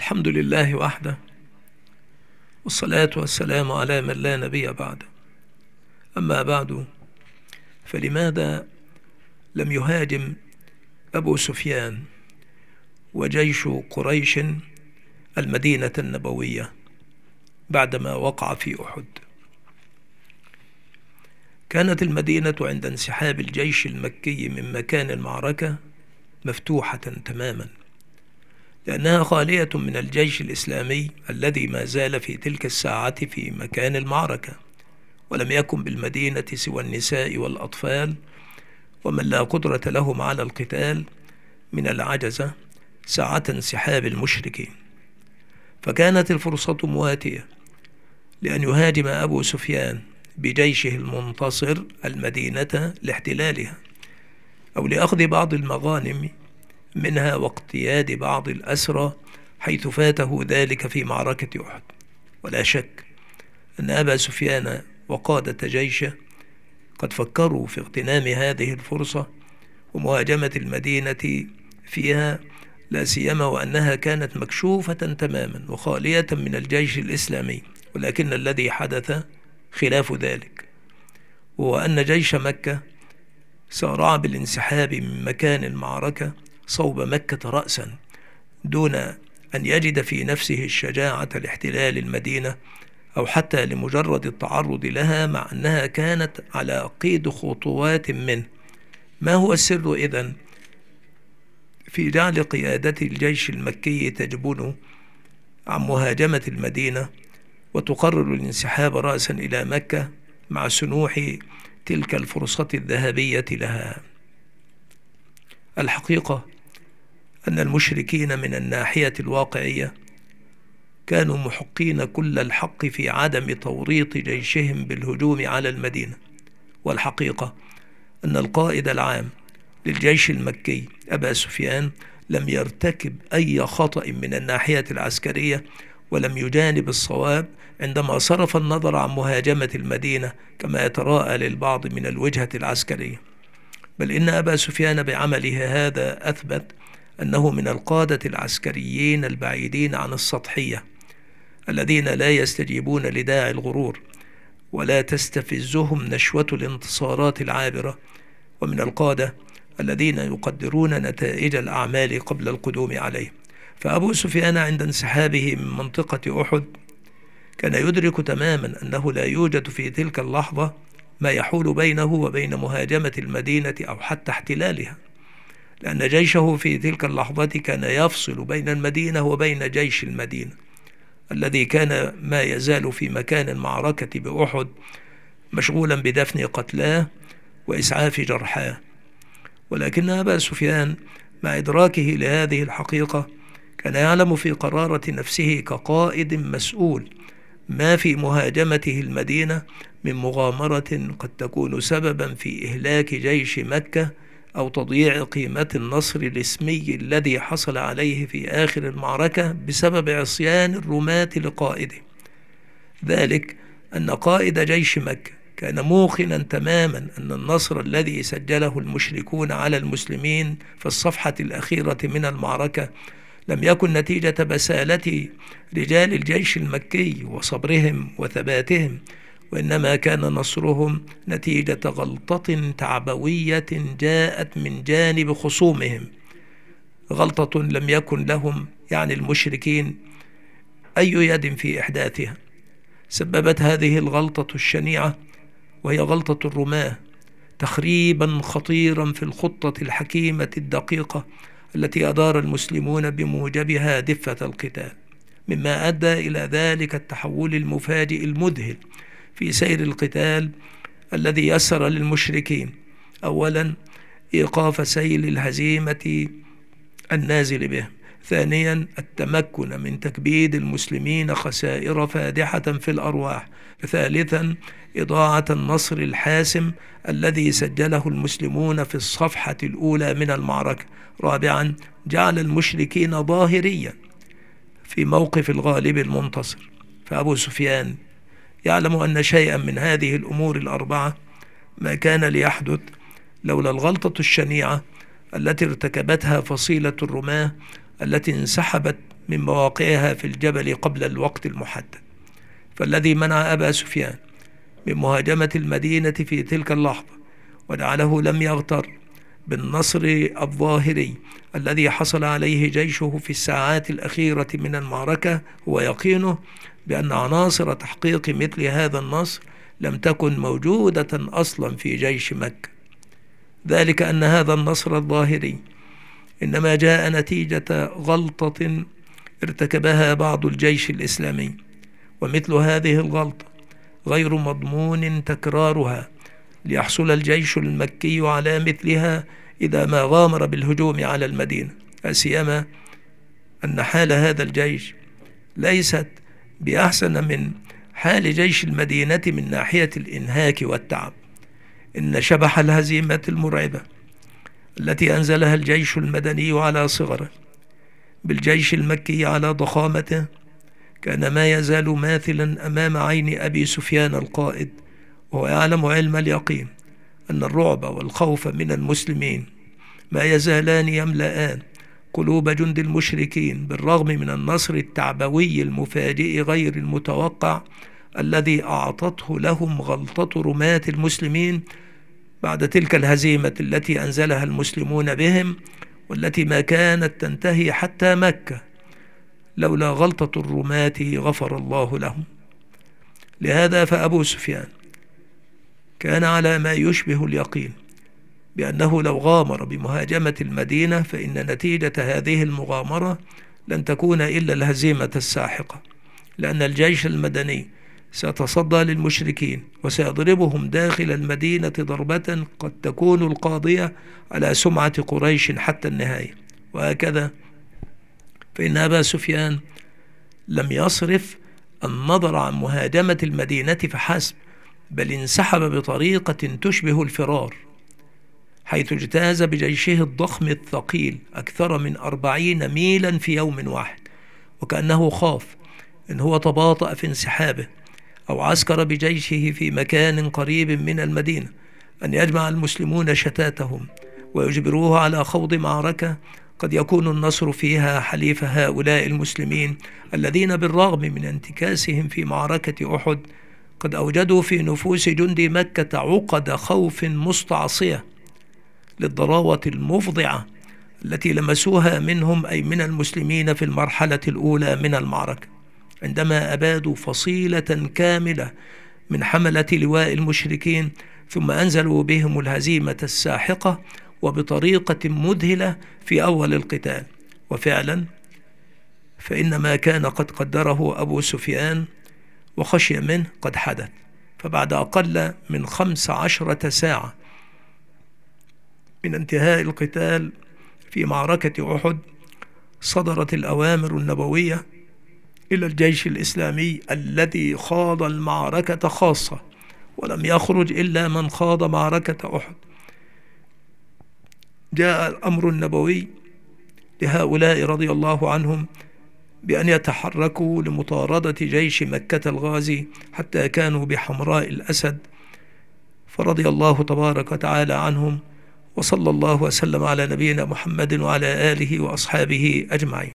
الحمد لله وحده، والصلاة والسلام على من لا نبي بعده. أما بعد، فلماذا لم يهاجم أبو سفيان وجيش قريش المدينة النبوية بعدما وقع في أحد؟ كانت المدينة عند انسحاب الجيش المكي من مكان المعركة مفتوحة تماما، لأنها خالية من الجيش الإسلامي الذي ما زال في تلك الساعة في مكان المعركة، ولم يكن بالمدينة سوى النساء والأطفال ومن لا قدرة لهم على القتال من العجزة ساعة انسحاب المشركين. فكانت الفرصة مواتية لأن يهاجم أبو سفيان بجيشه المنتصر المدينة لاحتلالها، أو لأخذ بعض المغانم منها واقتياد بعض الأسرى حيث فاته ذلك في معركة أحد. ولا شك أن أبا سفيان وقادة جيشه قد فكروا في اغتنام هذه الفرصة ومهاجمة المدينة فيها، لا سيما وأنها كانت مكشوفة تماما وخالية من الجيش الإسلامي. ولكن الذي حدث خلاف ذلك، وهو أن جيش مكة سارع بالانسحاب من مكان المعركة صوب مكة رأسا دون أن يجد في نفسه الشجاعة لاحتلال المدينة أو حتى لمجرد التعرض لها، مع أنها كانت على قيد خطوات منه. ما هو السر إذن في جعل قيادة الجيش المكي تجبن عن مهاجمة المدينة وتقرر الانسحاب رأسا إلى مكة مع سنوح تلك الفرصة الذهبية لها؟ الحقيقة أن المشركين من الناحية الواقعية كانوا محقين كل الحق في عدم توريط جيشهم بالهجوم على المدينة. والحقيقة أن القائد العام للجيش المكي أبا سفيان لم يرتكب أي خطأ من الناحية العسكرية، ولم يجانب الصواب عندما صرف النظر عن مهاجمة المدينة كما يتراءى للبعض من الوجهة العسكرية. بل إن أبا سفيان بعمله هذا أثبت أنه من القادة العسكريين البعيدين عن السطحية، الذين لا يستجيبون لداعي الغرور ولا تستفزهم نشوة الانتصارات العابرة، ومن القادة الذين يقدرون نتائج الأعمال قبل القدوم عليه. فأبو سفيان عند انسحابه من منطقة أحد كان يدرك تماما أنه لا يوجد في تلك اللحظة ما يحول بينه وبين مهاجمة المدينة أو حتى احتلالها، لأن جيشه في تلك اللحظة كان يفصل بين المدينة وبين جيش المدينة الذي كان ما يزال في مكان المعركة بأحد مشغولا بدفن قتلاه وإسعاف جرحاه. ولكن أبا سفيان مع إدراكه لهذه الحقيقة كان يعلم في قرارة نفسه كقائد مسؤول ما في مهاجمته المدينة من مغامرة قد تكون سببا في إهلاك جيش مكة أو تضييع قيمة النصر الاسمي الذي حصل عليه في آخر المعركة بسبب عصيان الرماة لقائده. ذلك أن قائد جيش مكة كان موقنا تماما أن النصر الذي سجله المشركون على المسلمين في الصفحة الأخيرة من المعركة لم يكن نتيجة بسالة رجال الجيش المكي وصبرهم وثباتهم، وإنما كان نصرهم نتيجة غلطة تعبوية جاءت من جانب خصومهم، غلطة لم يكن لهم يعني المشركين أي يد في إحداثها. سببت هذه الغلطة الشنيعة وهي غلطة الرماة تخريبا خطيرا في الخطة الحكيمة الدقيقة التي أدار المسلمون بموجبها دفة القتال، مما أدى إلى ذلك التحول المفاجئ المذهل في سير القتال الذي يسر للمشركين أولا إيقاف سيل الهزيمة النازل بهم، ثانيا التمكن من تكبيد المسلمين خسائر فادحة في الأرواح، ثالثا إضاعة النصر الحاسم الذي سجله المسلمون في الصفحة الأولى من المعركة، رابعا جعل المشركين ظاهريا في موقف الغالب المنتصر. فأبو سفيان يعلم أن شيئا من هذه الأمور الأربعة ما كان ليحدث لولا الغلطة الشنيعة التي ارتكبتها فصيلة الرماة التي انسحبت من مواقعها في الجبل قبل الوقت المحدد. فالذي منع أبا سفيان من مهاجمة المدينة في تلك اللحظة وجعله لم يغتر بالنصر الظاهري الذي حصل عليه جيشه في الساعات الأخيرة من المعركة هو يقينه بأن عناصر تحقيق مثل هذا النصر لم تكن موجودة أصلا في جيش مكة، ذلك أن هذا النصر الظاهري إنما جاء نتيجة غلطة ارتكبها بعض الجيش الإسلامي، ومثل هذه الغلطة غير مضمون تكرارها ليحصل الجيش المكي على مثلها إذا ما غامر بالهجوم على المدينة، سيما أن حال هذا الجيش ليست بأحسن من حال جيش المدينة من ناحية الإنهاك والتعب. إن شبح الهزيمة المرعبة التي أنزلها الجيش المدني على صغره بالجيش المكي على ضخامته كان ما يزال ماثلا أمام عين أبي سفيان القائد، وهو يعلم علم اليقين أن الرعب والخوف من المسلمين ما يزالان يملآن قلوب جند المشركين بالرغم من النصر التعبوي المفاجئ غير المتوقع الذي أعطته لهم غلطة رماة المسلمين بعد تلك الهزيمة التي أنزلها المسلمون بهم، والتي ما كانت تنتهي حتى مكة لولا غلطة الرماة غفر الله لهم. لهذا فأبو سفيان كان على ما يشبه اليقين بأنه لو غامر بمهاجمة المدينة فإن نتيجة هذه المغامرة لن تكون إلا الهزيمة الساحقة، لأن الجيش المدني سيتصدى للمشركين وسيضربهم داخل المدينة ضربة قد تكون القاضية على سمعة قريش حتى النهاية. وهكذا فإن أبا سفيان لم يصرف النظر عن مهاجمة المدينة فحسب، بل انسحب بطريقة تشبه الفرار، حيث اجتاز بجيشه الضخم الثقيل أكثر من 40 ميلا في يوم واحد، وكأنه خاف إن هو تباطأ في انسحابه أو عسكر بجيشه في مكان قريب من المدينة أن يجمع المسلمون شتاتهم ويجبروه على خوض معركة قد يكون النصر فيها حليف هؤلاء المسلمين الذين بالرغم من انتكاسهم في معركة أحد قد أوجدوا في نفوس جندي مكة عقد خوف مستعصية للضراوة المفضعة التي لمسوها منهم أي من المسلمين في المرحلة الأولى من المعركة، عندما أبادوا فصيلة كاملة من حملة لواء المشركين ثم أنزلوا بهم الهزيمة الساحقة وبطريقة مذهلة في أول القتال. وفعلا فإن ما كان قد قدره أبو سفيان وخشي منه قد حدث، فبعد أقل من 15 ساعة من انتهاء القتال في معركة أحد صدرت الأوامر النبوية إلى الجيش الإسلامي الذي خاض المعركة خاصة، ولم يخرج إلا من خاض معركة أحد. جاء الأمر النبوي لهؤلاء رضي الله عنهم بأن يتحركوا لمطاردة جيش مكة الغازي حتى كانوا بحمراء الأسد، فرضي الله تبارك وتعالى عنهم، وصلى الله وسلم على نبينا محمد وعلى آله وأصحابه أجمعين.